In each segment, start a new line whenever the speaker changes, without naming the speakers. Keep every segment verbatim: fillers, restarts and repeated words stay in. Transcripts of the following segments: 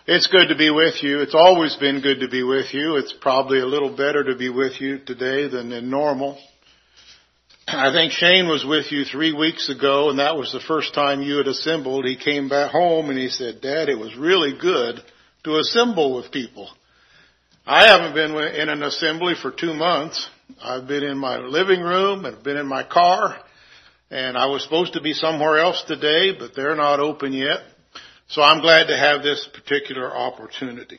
It's good to be with you. It's always been good to be with you. It's probably a little better to be with you today than in normal. I think Shane was with you three weeks ago, and that was the first time you had assembled. He came back home and he said, "Dad, it was really good to assemble with people." I haven't been in an assembly for two months. I've been in my living room and been in my car, and I was supposed to be somewhere else today, but they're not open yet. So I'm glad to have this particular opportunity.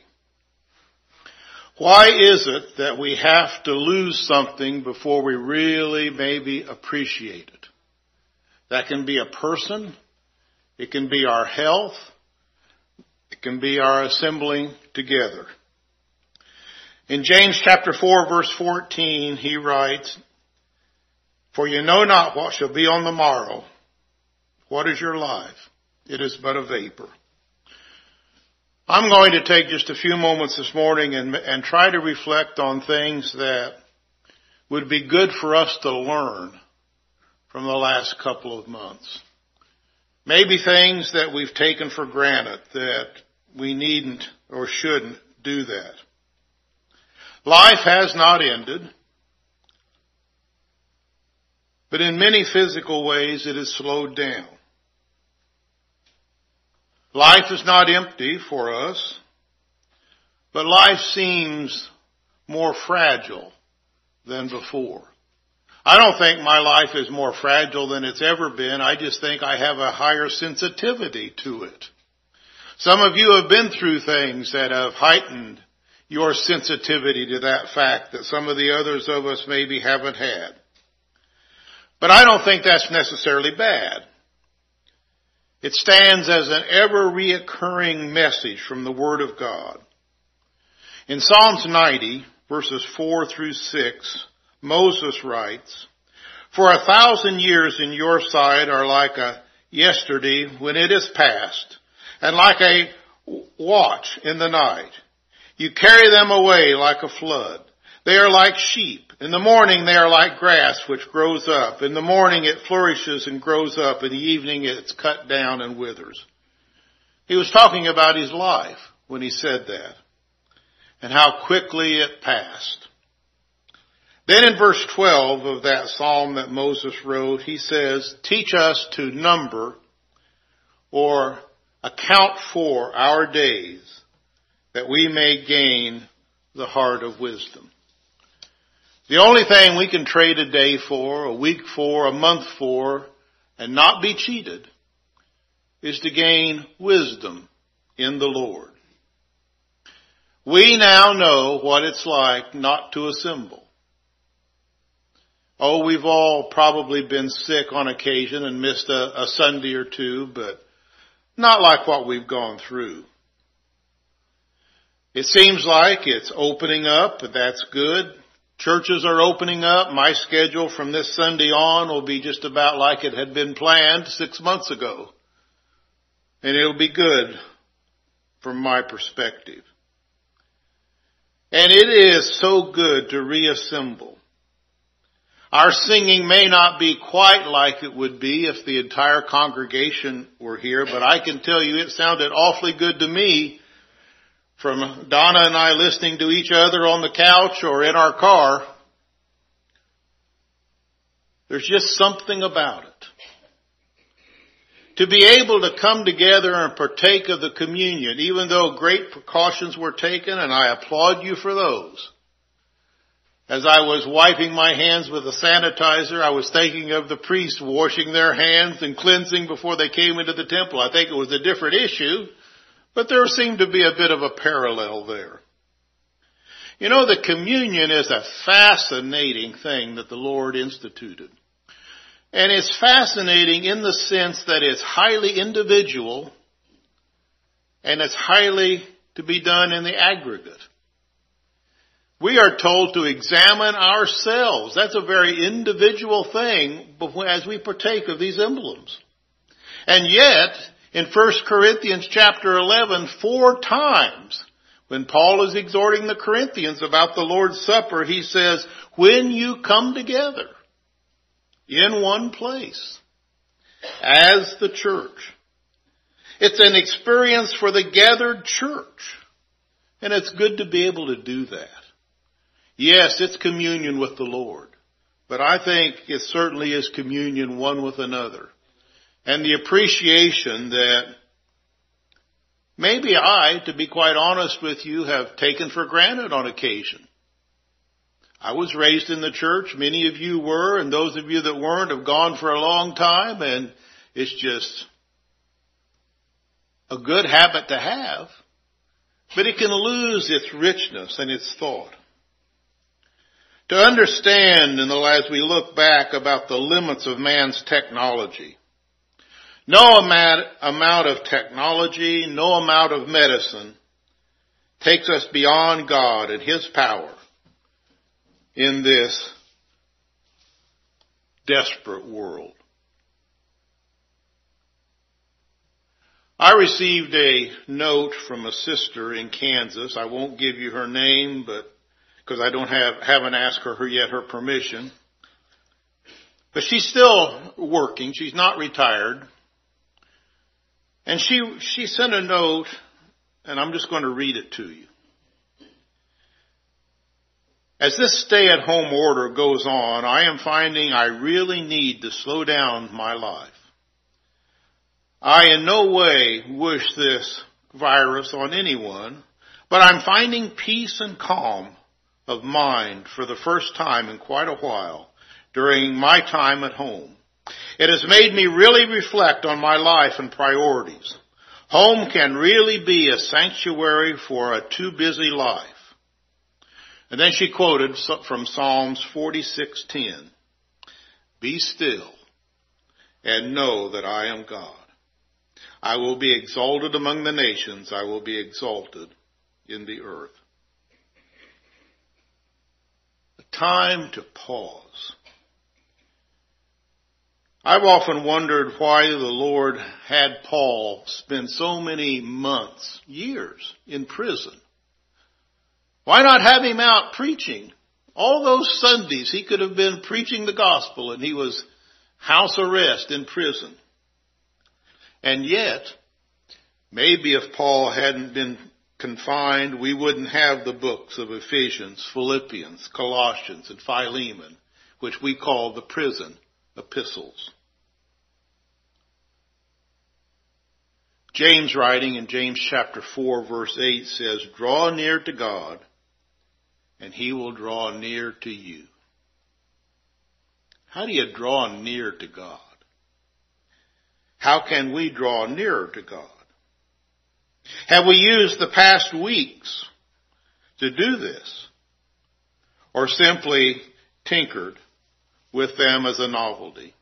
Why is it that we have to lose something before we really maybe appreciate it? That can be a person. It can be our health. It can be our assembling together. In James chapter four, verse fourteen, he writes, "For you know not what shall be on the morrow. What is your life? It is but a vapor." I'm going to take just a few moments this morning and, and try to reflect on things that would be good for us to learn from the last couple of months. Maybe things that we've taken for granted that we needn't or shouldn't do that. Life has not ended, but in many physical ways it has slowed down. Life is not empty for us, but life seems more fragile than before. I don't think my life is more fragile than it's ever been. I just think I have a higher sensitivity to it. Some of you have been through things that have heightened your sensitivity to that fact that some of the others of us maybe haven't had. But I don't think that's necessarily bad. It stands as an ever-reoccurring message from the Word of God. In Psalms ninety, verses four through six, Moses writes, "For a thousand years in your sight are like a yesterday when it is past, and like a watch in the night. You carry them away like a flood. They are like sheep. In the morning they are like grass which grows up. In the morning it flourishes and grows up. In the evening it's cut down and withers." He was talking about his life when he said that, and how quickly it passed. Then in verse twelve of that psalm that Moses wrote, he says, "Teach us to number or account for our days, that we may gain the heart of wisdom." The only thing we can trade a day for, a week for, a month for, and not be cheated, is to gain wisdom in the Lord. We now know what it's like not to assemble. Oh, we've all probably been sick on occasion and missed a, a Sunday or two, but not like what we've gone through. It seems like it's opening up, but that's good. Churches are opening up. My schedule from this Sunday on will be just about like it had been planned six months ago. And it'll be good from my perspective. And it is so good to reassemble. Our singing may not be quite like it would be if the entire congregation were here, but I can tell you it sounded awfully good to me, from Donna and I listening to each other on the couch or in our car. There's just something about it. To be able to come together and partake of the communion, even though great precautions were taken, and I applaud you for those. As I was wiping my hands with a sanitizer, I was thinking of the priests washing their hands and cleansing before they came into the temple. I think it was a different issue, but there seemed to be a bit of a parallel there. You know, the communion is a fascinating thing that the Lord instituted. And it's fascinating in the sense that it's highly individual and it's highly to be done in the aggregate. We are told to examine ourselves. That's a very individual thing as we partake of these emblems. And yet, in First Corinthians chapter eleven, four times, when Paul is exhorting the Corinthians about the Lord's Supper, he says, "When you come together in one place as the church." It's an experience for the gathered church. And it's good to be able to do that. Yes, it's communion with the Lord. But I think it certainly is communion one with another. And the appreciation that maybe I, to be quite honest with you, have taken for granted on occasion. I was raised in the church. Many of you were, and those of you that weren't have gone for a long time, and it's just a good habit to have. But it can lose its richness and its thought. To understand, and as we look back about the limits of man's technology, no amount, amount of technology, no amount of medicine takes us beyond God and His power in this desperate world. I received a note from a sister in Kansas. I won't give you her name, but because I don't have, haven't asked her yet her permission. But she's still working. She's not retired. And she, she sent a note, and I'm just going to read it to you. As this stay-at-home order goes on, I am finding I really need to slow down my life. I in no way wish this virus on anyone, but I'm finding peace and calm of mind for the first time in quite a while during my time at home. It has made me really reflect on my life and priorities. Home can really be a sanctuary for a too busy life. And then she quoted from Psalms forty-six ten. Be still and know that I am God. I will be exalted among the nations. I will be exalted in the earth. A time to pause. I've often wondered why the Lord had Paul spend so many months, years, in prison. Why not have him out preaching? All those Sundays he could have been preaching the gospel, and he was house arrest in prison. And yet, maybe if Paul hadn't been confined, we wouldn't have the books of Ephesians, Philippians, Colossians, and Philemon, which we call the prison epistles. James, writing in James chapter four, verse eight, says, draw near to God, and He will draw near to you. How do you draw near to God? How can we draw nearer to God? Have we used the past weeks to do this? Or simply tinkered with them as a novelty?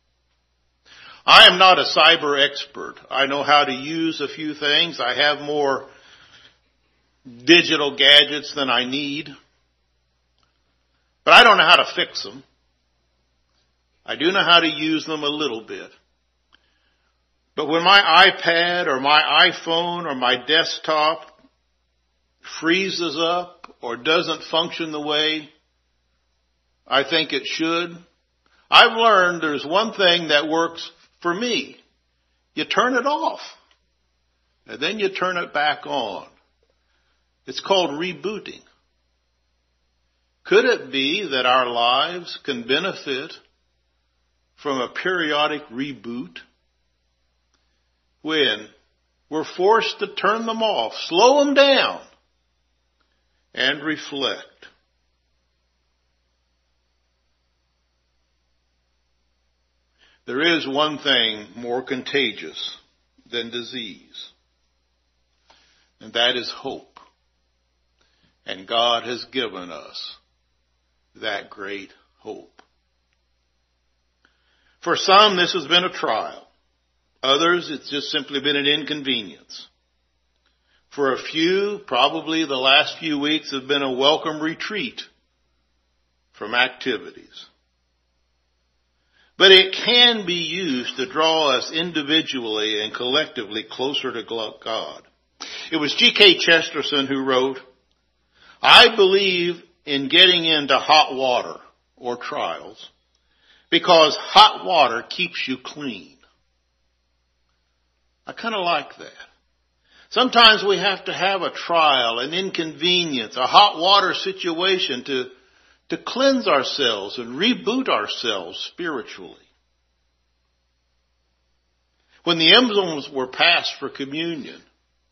I am not a cyber expert. I know how to use a few things. I have more digital gadgets than I need. But I don't know how to fix them. I do know how to use them a little bit. But when my iPad or my iPhone or my desktop freezes up or doesn't function the way I think it should, I've learned there's one thing that works for me. You turn it off, and then you turn it back on. It's called rebooting. Could it be that our lives can benefit from a periodic reboot? When we're forced to turn them off, slow them down, and reflect. There is one thing more contagious than disease, and that is hope. And God has given us that great hope. For some, this has been a trial. Others, it's just simply been an inconvenience. For a few, probably the last few weeks have been a welcome retreat from activities. But it can be used to draw us individually and collectively closer to God. It was G K Chesterton who wrote, I believe in getting into hot water or trials because hot water keeps you clean. I kind of like that. Sometimes we have to have a trial, an inconvenience, a hot water situation to, to cleanse ourselves and reboot ourselves spiritually. When the emblems were passed for communion,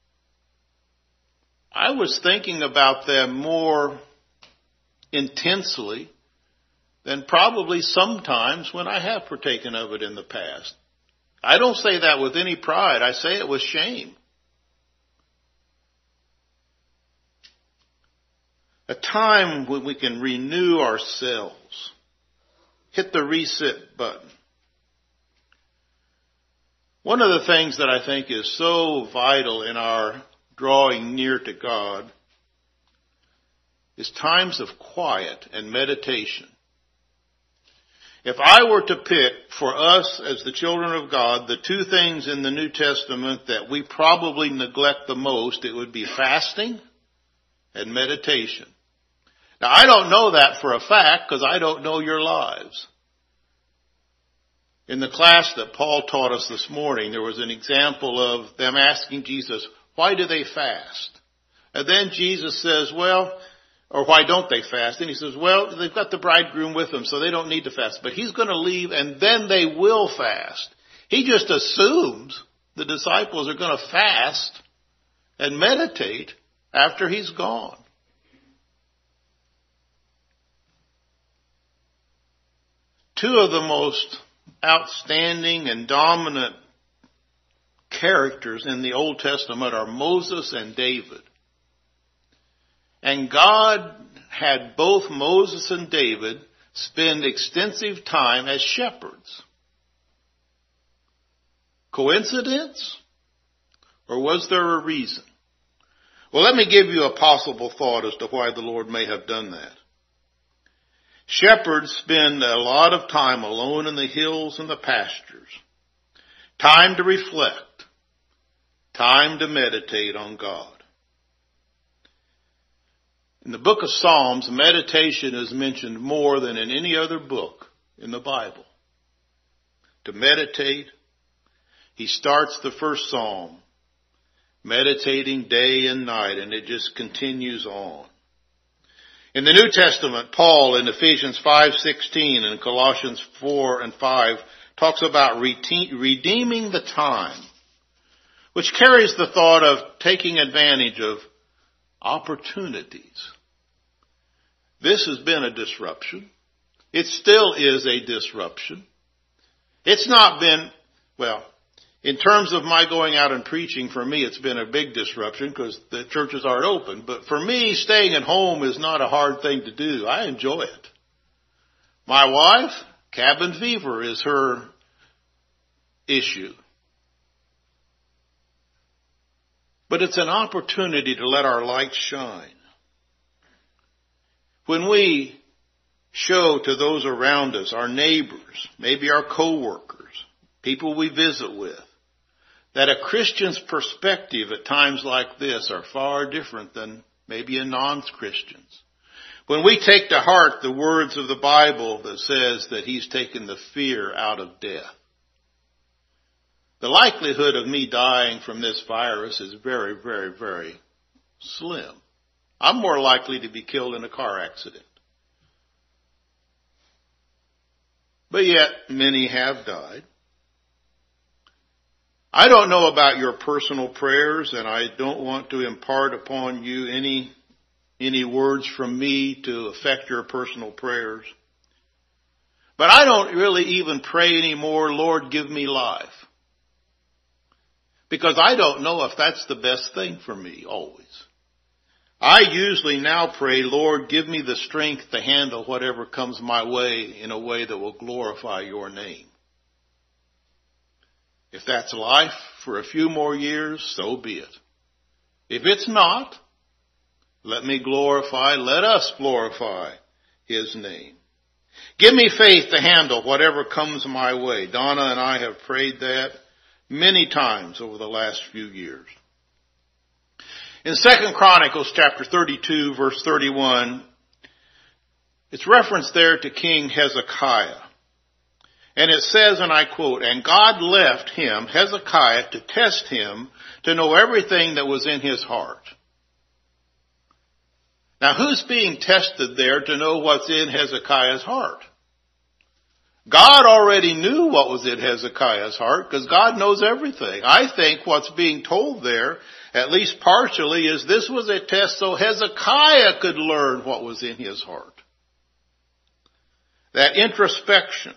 I was thinking about them more intensely than probably sometimes when I have partaken of it in the past. I don't say that with any pride. I say it with shame. A time when we can renew ourselves. Hit the reset button. One of the things that I think is so vital in our drawing near to God is times of quiet and meditation. If I were to pick for us as the children of God, the two things in the New Testament that we probably neglect the most, it would be fasting and meditation. Now, I don't know that for a fact because I don't know your lives. In the class that Paul taught us this morning, there was an example of them asking Jesus, why do they fast? And then Jesus says, well, or why don't they fast? And he says, well, they've got the bridegroom with them, so they don't need to fast. But he's going to leave, and then they will fast. He just assumes the disciples are going to fast and meditate after he's gone. Two of the most outstanding and dominant characters in the Old Testament are Moses and David. And God had both Moses and David spend extensive time as shepherds. Coincidence? Or was there a reason? Well, let me give you a possible thought as to why the Lord may have done that. Shepherds spend a lot of time alone in the hills and the pastures. Time to reflect. Time to meditate on God. In the book of Psalms, meditation is mentioned more than in any other book in the Bible. To meditate, he starts the first psalm, meditating day and night, and it just continues on. In the New Testament, Paul in Ephesians five sixteen and Colossians four and five talks about redeeming the time, which carries the thought of taking advantage of opportunities. This has been a disruption. It still is a disruption. It's not been, well, in terms of my going out and preaching, for me it's been a big disruption because the churches aren't open. But for me, staying at home is not a hard thing to do. I enjoy it. My wife, cabin fever is her issue. But it's an opportunity to let our light shine. When we show to those around us, our neighbors, maybe our co-workers, people we visit with, that a Christian's perspective at times like this are far different than maybe a non-Christian's. When we take to heart the words of the Bible that says that he's taken the fear out of death, the likelihood of me dying from this virus is very, very, very slim. I'm more likely to be killed in a car accident. But yet, many have died. I don't know about your personal prayers, and I don't want to impart upon you any, any words from me to affect your personal prayers. But I don't really even pray anymore, Lord, give me life. Because I don't know if that's the best thing for me always. I usually now pray, Lord, give me the strength to handle whatever comes my way in a way that will glorify your name. If that's life for a few more years, so be it. If it's not, let me glorify, let us glorify his name. Give me faith to handle whatever comes my way. Donna and I have prayed that many times over the last few years. In Second Chronicles chapter thirty-two, verse thirty-one, it's referenced there to King Hezekiah. And it says, and I quote, "And God left him, Hezekiah, to test him, to know everything that was in his heart." Now, who's being tested there to know what's in Hezekiah's heart? God already knew what was in Hezekiah's heart, because God knows everything. I think what's being told there, at least partially, is this was a test so Hezekiah could learn what was in his heart. That introspection.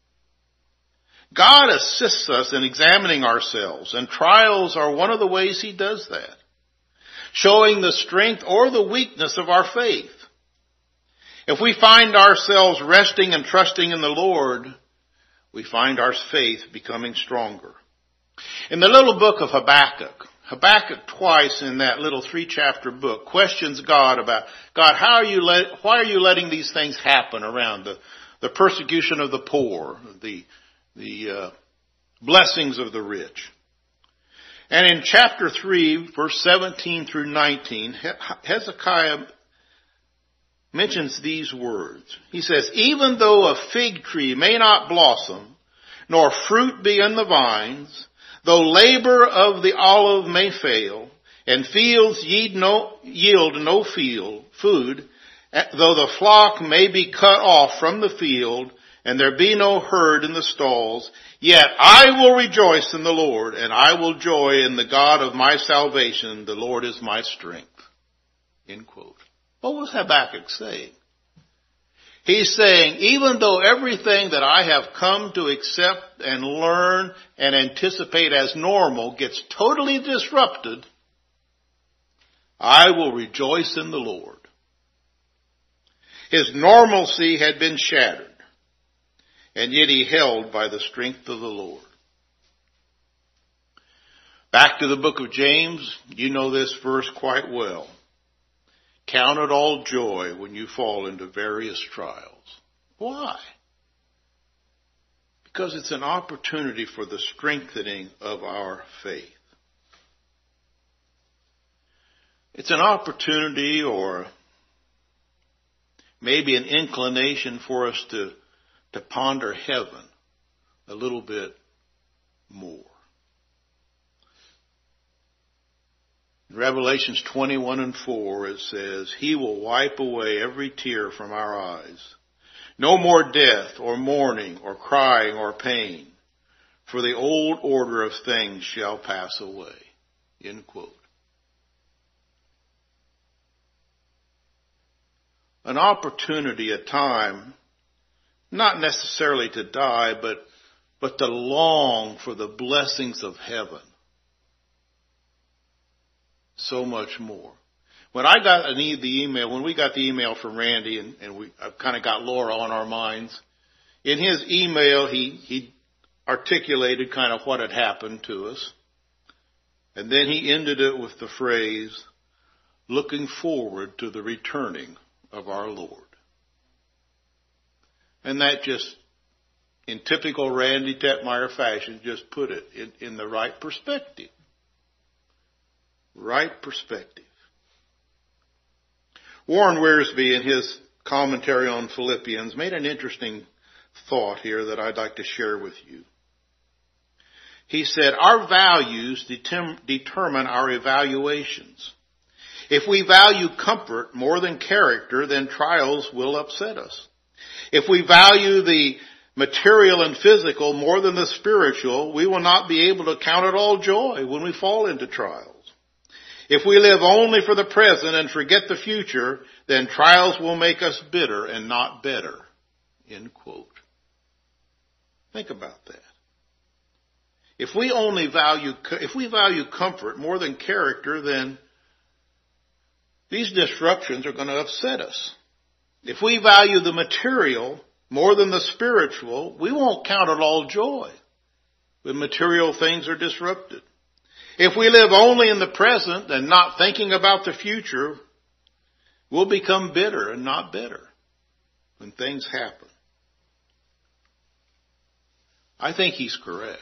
God assists us in examining ourselves, and trials are one of the ways he does that, showing the strength or the weakness of our faith. If we find ourselves resting and trusting in the Lord, we find our faith becoming stronger. In the little book of Habakkuk, Habakkuk twice in that little three-chapter book questions God about, God, how are you let, why are you letting these things happen around the, the persecution of the poor, the, the uh, blessings of the rich? And in chapter three, verse seventeen through nineteen, Hezekiah mentions these words. He says, "Even though a fig tree may not blossom, nor fruit be in the vines, though labor of the olive may fail, and fields yield no, yield no field, food, though the flock may be cut off from the field, and there be no herd in the stalls, yet I will rejoice in the Lord, and I will joy in the God of my salvation. The Lord is my strength." End quote. What was Habakkuk saying? He's saying, even though everything that I have come to accept and learn and anticipate as normal gets totally disrupted, I will rejoice in the Lord. His normalcy had been shattered, and yet he held by the strength of the Lord. Back to the book of James, you know this verse quite well. Count it all joy when you fall into various trials. Why? Because it's an opportunity for the strengthening of our faith. It's an opportunity, or maybe an inclination for us to, to ponder heaven a little bit more. In Revelations twenty-one and four, it says, "He will wipe away every tear from our eyes. No more death or mourning or crying or pain, for the old order of things shall pass away." End quote. An opportunity, a time, not necessarily to die, but, but to long for the blessings of heaven. So much more. When I got an e- the email, when we got the email from Randy, and, and we I've kind of got Laura on our minds, in his email he, he articulated kind of what had happened to us. And then he ended it with the phrase, "looking forward to the returning of our Lord." And that just, in typical Randy Tetmeyer fashion, just put it in, in the right perspective. Right perspective. Warren Wiersbe, in his commentary on Philippians, made an interesting thought here that I'd like to share with you. He said, our values determ- determine our evaluations. If we value comfort more than character, then trials will upset us. If we value the material and physical more than the spiritual, we will not be able to count it all joy when we fall into trials. If we live only for the present and forget the future, then trials will make us bitter and not better. End quote. Think about that. If we only value, if we value comfort more than character, then these disruptions are going to upset us. If we value the material more than the spiritual, we won't count it all joy when material things are disrupted. If we live only in the present and not thinking about the future, we'll become bitter and not better when things happen. I think he's correct.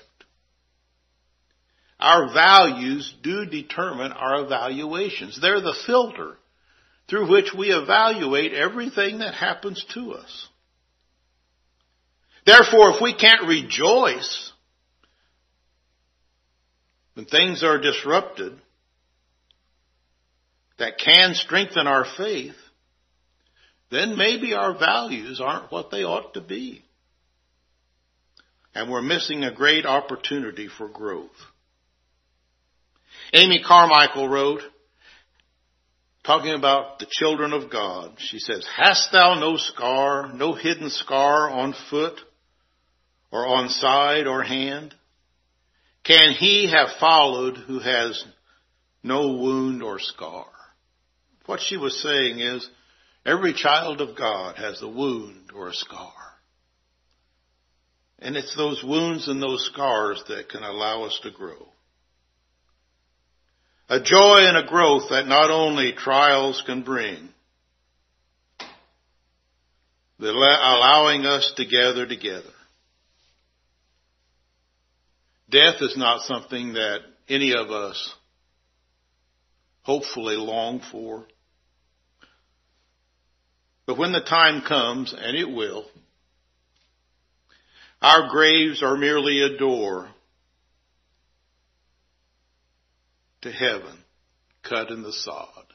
Our values do determine our evaluations. They're the filter through which we evaluate everything that happens to us. Therefore, if we can't rejoice when things are disrupted that can strengthen our faith, then maybe our values aren't what they ought to be. And we're missing a great opportunity for growth. Amy Carmichael wrote, talking about the children of God, she says, "Hast thou no scar, no hidden scar on foot or on side or hand? Can he have followed who has no wound or scar?" What she was saying is, every child of God has a wound or a scar. And it's those wounds and those scars that can allow us to grow. A joy and a growth that not only trials can bring, but allowing us to gather together. Death is not something that any of us hopefully long for. But when the time comes, and it will, our graves are merely a door to heaven cut in the sod.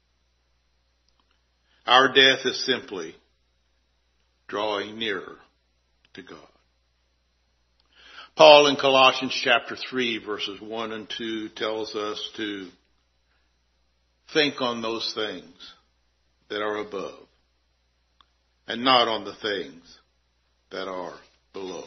Our death is simply drawing nearer to God. Paul in Colossians chapter three verses one and two tells us to think on those things that are above and not on the things that are below.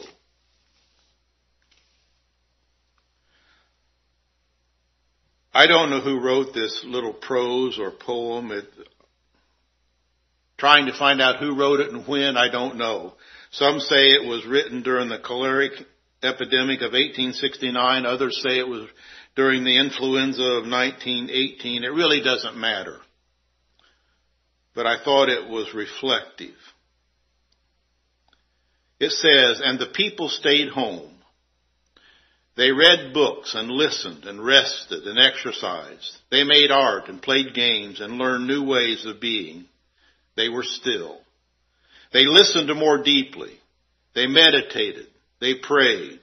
I don't know who wrote this little prose or poem. It, trying to find out who wrote it and when, I don't know. Some say it was written during the choleric epidemic of eighteen sixty-nine. Others say it was during the influenza of nineteen eighteen. It really doesn't matter. But I thought it was reflective. It says, "And the people stayed home. They read books and listened and rested and exercised. They made art and played games and learned new ways of being. They were still. They listened more deeply. They meditated. They prayed.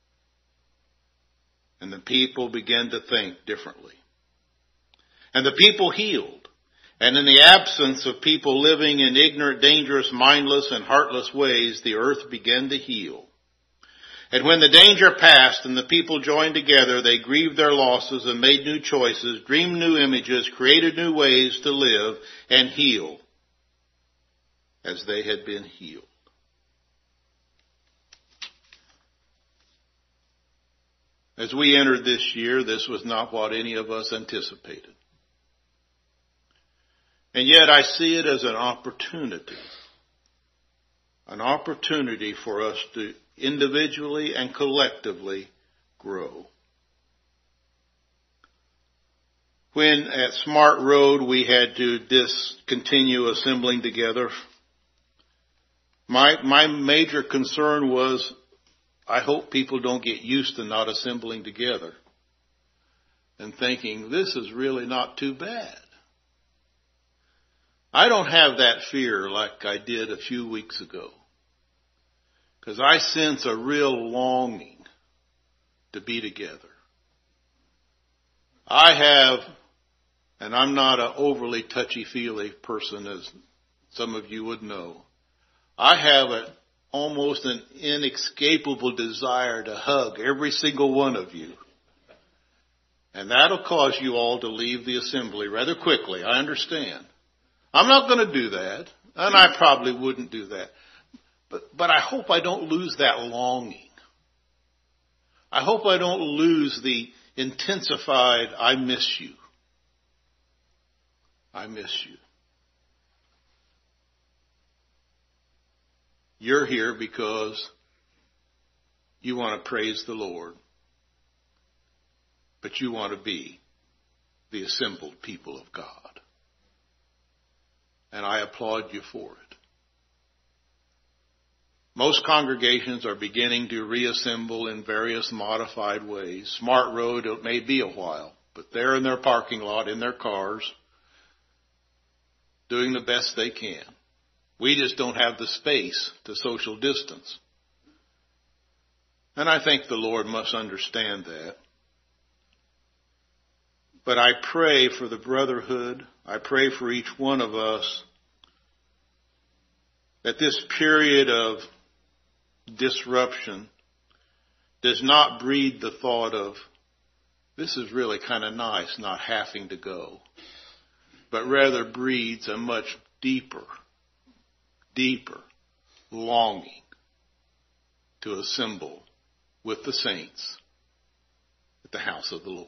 And the people began to think differently. And the people healed. And in the absence of people living in ignorant, dangerous, mindless, and heartless ways, the earth began to heal. And when the danger passed and the people joined together, they grieved their losses and made new choices, dreamed new images, created new ways to live and heal as they had been healed." As we entered this year, this was not what any of us anticipated. And yet I see it as an opportunity. An opportunity for us to individually and collectively grow. When at Smart Road we had to discontinue assembling together, my, my major concern was, I hope people don't get used to not assembling together and thinking, this is really not too bad. I don't have that fear like I did a few weeks ago, because I sense a real longing to be together. I have, and I'm not an overly touchy-feely person, as some of you would know, I have a, almost an inescapable desire to hug every single one of you. And that'll cause you all to leave the assembly rather quickly, I understand. I'm not going to do that, and I probably wouldn't do that. But, but I hope I don't lose that longing. I hope I don't lose the intensified, I miss you. I miss you. You're here because you want to praise the Lord, but you want to be the assembled people of God. And I applaud you for it. Most congregations are beginning to reassemble in various modified ways. Smart Road, it may be a while, but they're in their parking lot, in their cars, doing the best they can. We just don't have the space to social distance. And I think the Lord must understand that. But I pray for the brotherhood. I pray for each one of us that this period of disruption does not breed the thought of, this is really kind of nice not having to go, but rather breeds a much deeper, deeper longing to assemble with the saints at the house of the Lord.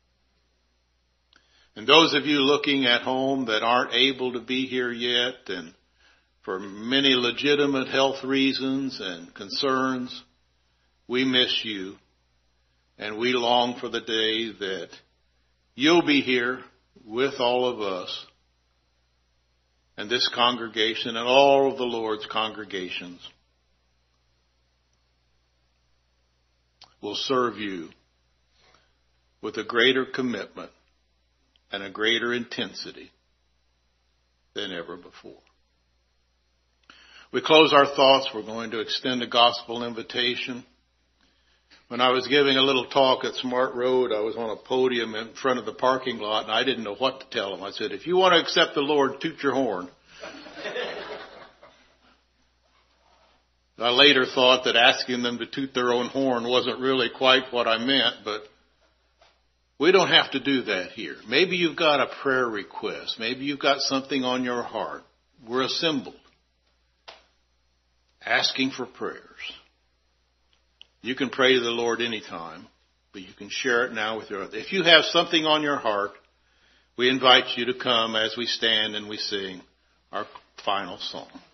And those of you looking at home that aren't able to be here yet, and for many legitimate health reasons and concerns, we miss you, and we long for the day that you'll be here with all of us, and this congregation and all of the Lord's congregations will serve you with a greater commitment and a greater intensity than ever before. We close our thoughts. We're going to extend a gospel invitation. When I was giving a little talk at Smart Road, I was on a podium in front of the parking lot, and I didn't know what to tell them. I said, if you want to accept the Lord, toot your horn. I later thought that asking them to toot their own horn wasn't really quite what I meant, but we don't have to do that here. Maybe you've got a prayer request. Maybe you've got something on your heart. We're assembled, asking for prayers. You can pray to the Lord anytime, but you can share it now with your other. If you have something on your heart, we invite you to come as we stand and we sing our final song.